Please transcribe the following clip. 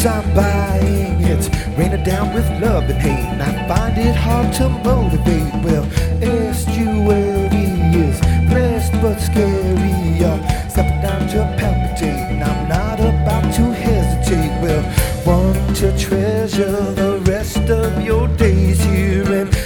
I'm buying. It's raining down with love and hate, and I find it hard to motivate. Well, estuary is blessed but scary. Stepping down to palpitate, and I'm not about to hesitate. Well, want to treasure the rest of your days here and